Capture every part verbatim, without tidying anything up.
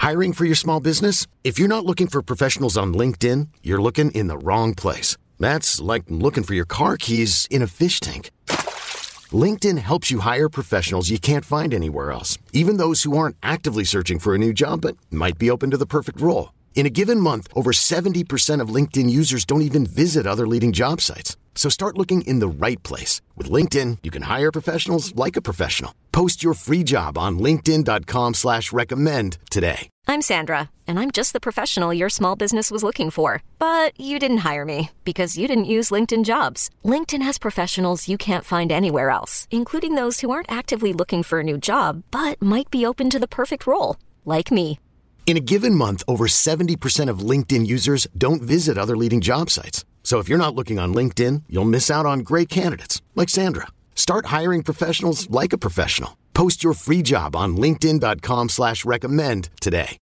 Hiring for your small business? If you're not looking for professionals on LinkedIn, you're looking in the wrong place. That's like looking for your car keys in a fish tank. LinkedIn helps you hire professionals you can't find anywhere else, even those who aren't actively searching for a new job but might be open to the perfect role. In a given month, over seventy percent of LinkedIn users don't even visit other leading job sites. So start looking in the right place. With LinkedIn, you can hire professionals like a professional. Post your free job on linkedin.com slash recommend today. I'm Sandra, and I'm just the professional your small business was looking for. But you didn't hire me because you didn't use LinkedIn Jobs. LinkedIn has professionals you can't find anywhere else, including those who aren't actively looking for a new job, but might be open to the perfect role, like me. In a given month, over seventy percent of LinkedIn users don't visit other leading job sites. So if you're not looking on LinkedIn, you'll miss out on great candidates like Sandra. Start hiring professionals like a professional. Post your free job on linkedin.com slash recommend today.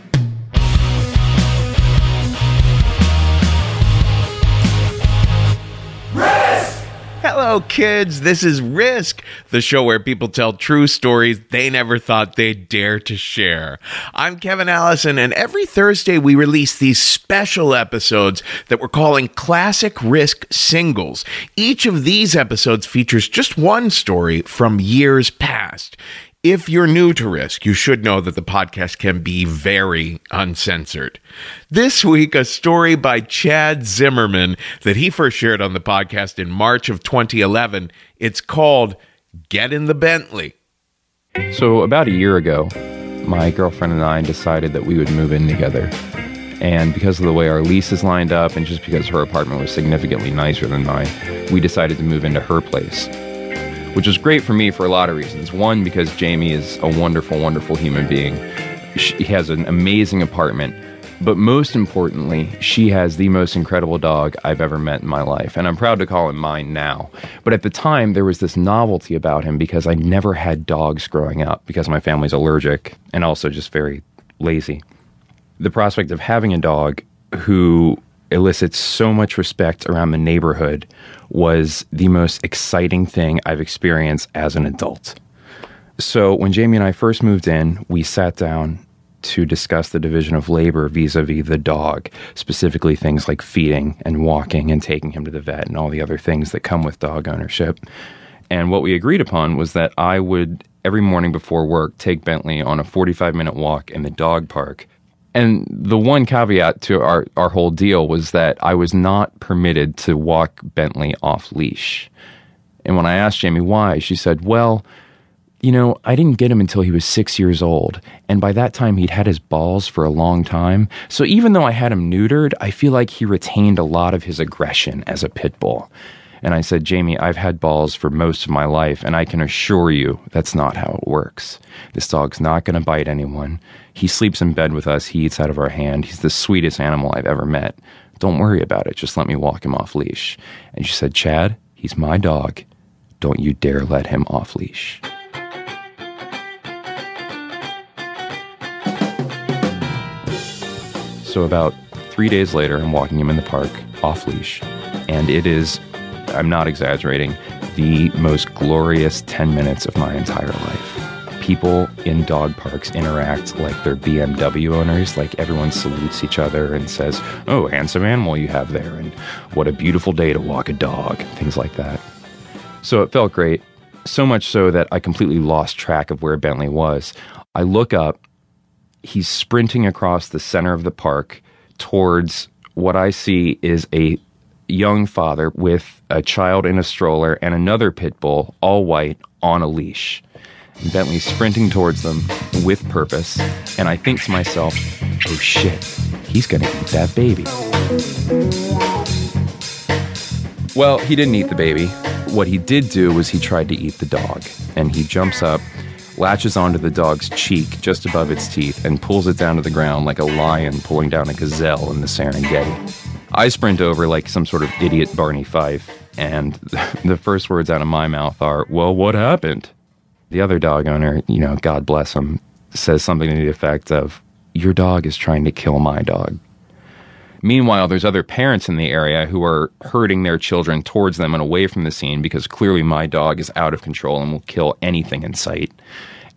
Hello, kids. This is Risk, the show where people tell true stories they never thought they'd dare to share. I'm Kevin Allison, and every Thursday we release these special episodes that we're calling Classic Risk Singles. Each of these episodes features just one story from years past. If you're new to Risk, you should know that the podcast can be very uncensored. This week, a story by Chad Zimmerman that he first shared on the podcast in March of twenty eleven. It's called Get in the Bentley. So about a year ago, my girlfriend and I decided that we would move in together. And because of the way our leases lined up and just because her apartment was significantly nicer than mine, we decided to move into her place. Which was great for me for a lot of reasons. One, because Jamie is a wonderful, wonderful human being. She has an amazing apartment. But most importantly, she has the most incredible dog I've ever met in my life. And I'm proud to call him mine now. But at the time, there was this novelty about him because I never had dogs growing up because my family's allergic and also just very lazy. The prospect of having a dog who elicits so much respect around the neighborhood was the most exciting thing I've experienced as an adult. So when Jamie and I first moved in, we sat down to discuss the division of labor vis-a-vis the dog, specifically things like feeding and walking and taking him to the vet and all the other things that come with dog ownership. And what we agreed upon was that I would, every morning before work, take Bentley on a forty-five minute walk in the dog park. And the one caveat to our, our whole deal was that I was not permitted to walk Bentley off leash. And when I asked Jamie why, she said, well, you know, I didn't get him until he was six years old. And by that time, he'd had his balls for a long time. So even though I had him neutered, I feel like he retained a lot of his aggression as a pit bull. And I said, Jamie, I've had balls for most of my life, and I can assure you that's not how it works. This dog's not going to bite anyone. He sleeps in bed with us. He eats out of our hand. He's the sweetest animal I've ever met. Don't worry about it. Just let me walk him off leash. And she said, Chad, he's my dog. Don't you dare let him off leash. So about three days later, I'm walking him in the park off leash, and it is, I'm not exaggerating, the most glorious ten minutes of my entire life. People in dog parks interact like they're B M W owners, like everyone salutes each other and says, oh, handsome animal you have there, and what a beautiful day to walk a dog, things like that. So it felt great, so much so that I completely lost track of where Bentley was. I look up, he's sprinting across the center of the park towards what I see is a young father with a child in a stroller and another pit bull, all white, on a leash. And Bentley's sprinting towards them with purpose, and I think to myself, oh shit, he's gonna eat that baby. Well, he didn't eat the baby. What he did do was he tried to eat the dog, and he jumps up, latches onto the dog's cheek just above its teeth, and pulls it down to the ground like a lion pulling down a gazelle in the Serengeti. I sprint over like some sort of idiot Barney Fife, and the first words out of my mouth are, well, what happened? The other dog owner, you know, God bless him, says something to the effect of, your dog is trying to kill my dog. Meanwhile, there's other parents in the area who are herding their children towards them and away from the scene because clearly my dog is out of control and will kill anything in sight.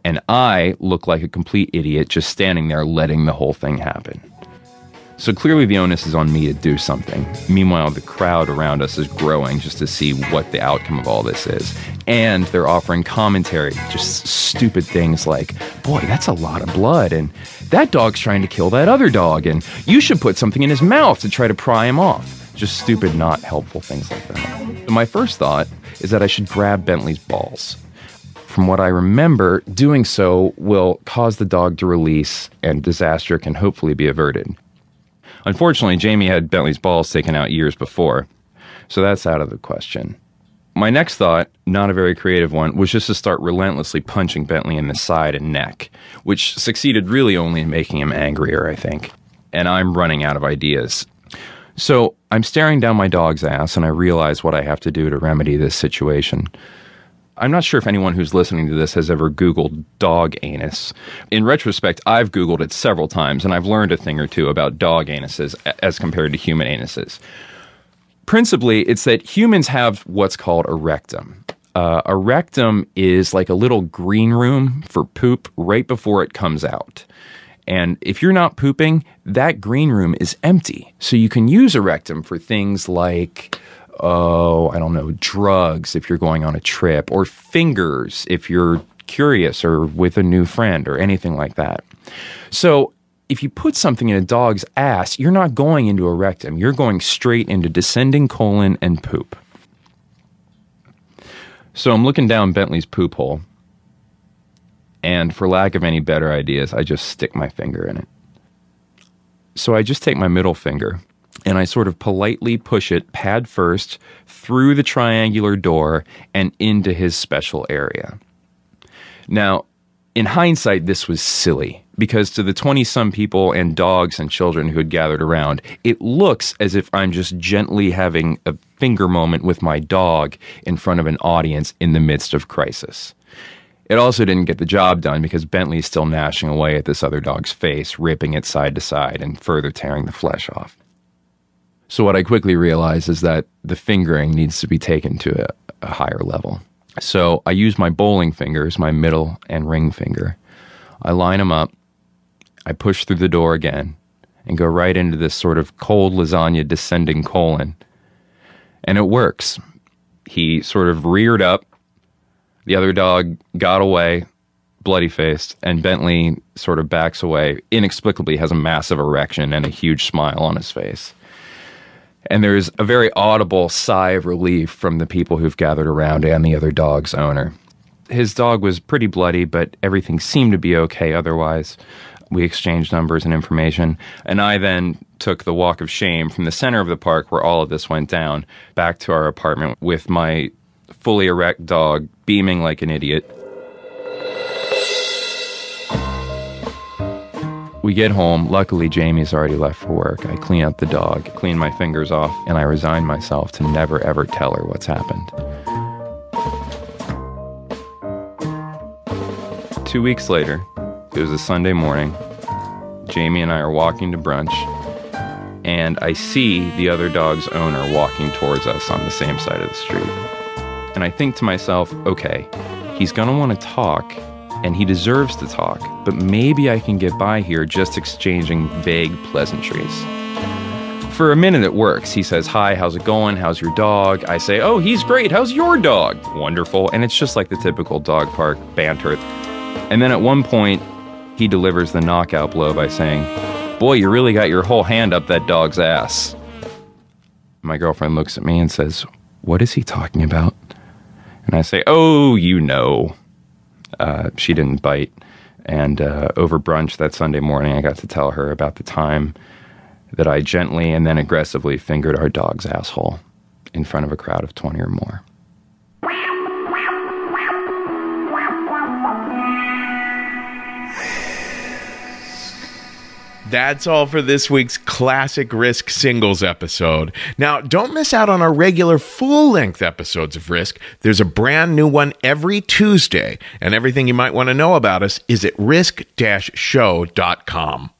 And I look like a complete idiot just standing there letting the whole thing happen. So clearly the onus is on me to do something. Meanwhile, the crowd around us is growing just to see what the outcome of all this is. And they're offering commentary, just stupid things like, boy, that's a lot of blood, and that dog's trying to kill that other dog, and you should put something in his mouth to try to pry him off. Just stupid, not helpful things like that. My first thought is that I should grab Bentley's balls. From what I remember, doing so will cause the dog to release, and disaster can hopefully be averted. Unfortunately, Jamie had Bentley's balls taken out years before, so that's out of the question. My next thought, not a very creative one, was just to start relentlessly punching Bentley in the side and neck, which succeeded really only in making him angrier, I think. And I'm running out of ideas. So I'm staring down my dog's ass, and I realize what I have to do to remedy this situation. I'm not sure if anyone who's listening to this has ever Googled dog anus. In retrospect, I've Googled it several times, and I've learned a thing or two about dog anuses as compared to human anuses. Principally, it's that humans have what's called a rectum. Uh, a rectum is like a little green room for poop right before it comes out. And if you're not pooping, that green room is empty. So you can use a rectum for things like, oh, I don't know, drugs if you're going on a trip, or fingers if you're curious or with a new friend or anything like that. So if you put something in a dog's ass, you're not going into a rectum. You're going straight into descending colon and poop. So I'm looking down Bentley's poop hole, and for lack of any better ideas, I just stick my finger in it. So I just take my middle finger, and I sort of politely push it pad first through the triangular door and into his special area. Now, in hindsight, this was silly, because to the twenty-some people and dogs and children who had gathered around, it looks as if I'm just gently having a finger moment with my dog in front of an audience in the midst of crisis. It also didn't get the job done because Bentley's still gnashing away at this other dog's face, ripping it side to side and further tearing the flesh off. So what I quickly realized is that the fingering needs to be taken to a, a higher level. So I use my bowling fingers, my middle and ring finger. I line them up, I push through the door again, and go right into this sort of cold lasagna descending colon. And it works. He sort of reared up, the other dog got away, bloody-faced, and Bentley sort of backs away, inexplicably has a massive erection and a huge smile on his face. And there's a very audible sigh of relief from the people who've gathered around and the other dog's owner. His dog was pretty bloody, but everything seemed to be okay otherwise. We exchanged numbers and information, and I then took the walk of shame from the center of the park where all of this went down back to our apartment with my fully erect dog beaming like an idiot. We get home. Luckily, Jamie's already left for work. I clean up the dog, clean my fingers off, and I resign myself to never ever tell her what's happened. Two weeks later, it was a Sunday morning. Jamie and I are walking to brunch, and I see the other dog's owner walking towards us on the same side of the street. And I think to myself, okay, he's going to want to talk, and he deserves to talk, but maybe I can get by here just exchanging vague pleasantries. For a minute it works. He says, hi, how's it going? How's your dog? I say, oh, he's great. How's your dog? Wonderful. And it's just like the typical dog park banter. And then at one point, he delivers the knockout blow by saying, boy, you really got your whole hand up that dog's ass. My girlfriend looks at me and says, what is he talking about? And I say, oh, you know. Uh, she didn't bite. And uh, over brunch that Sunday morning, I got to tell her about the time that I gently and then aggressively fingered our dog's asshole in front of a crowd of twenty or more. That's all for this week's Classic Risk Singles episode. Now, don't miss out on our regular full-length episodes of Risk. There's a brand new one every Tuesday, and everything you might want to know about us is at risk dash show dot com.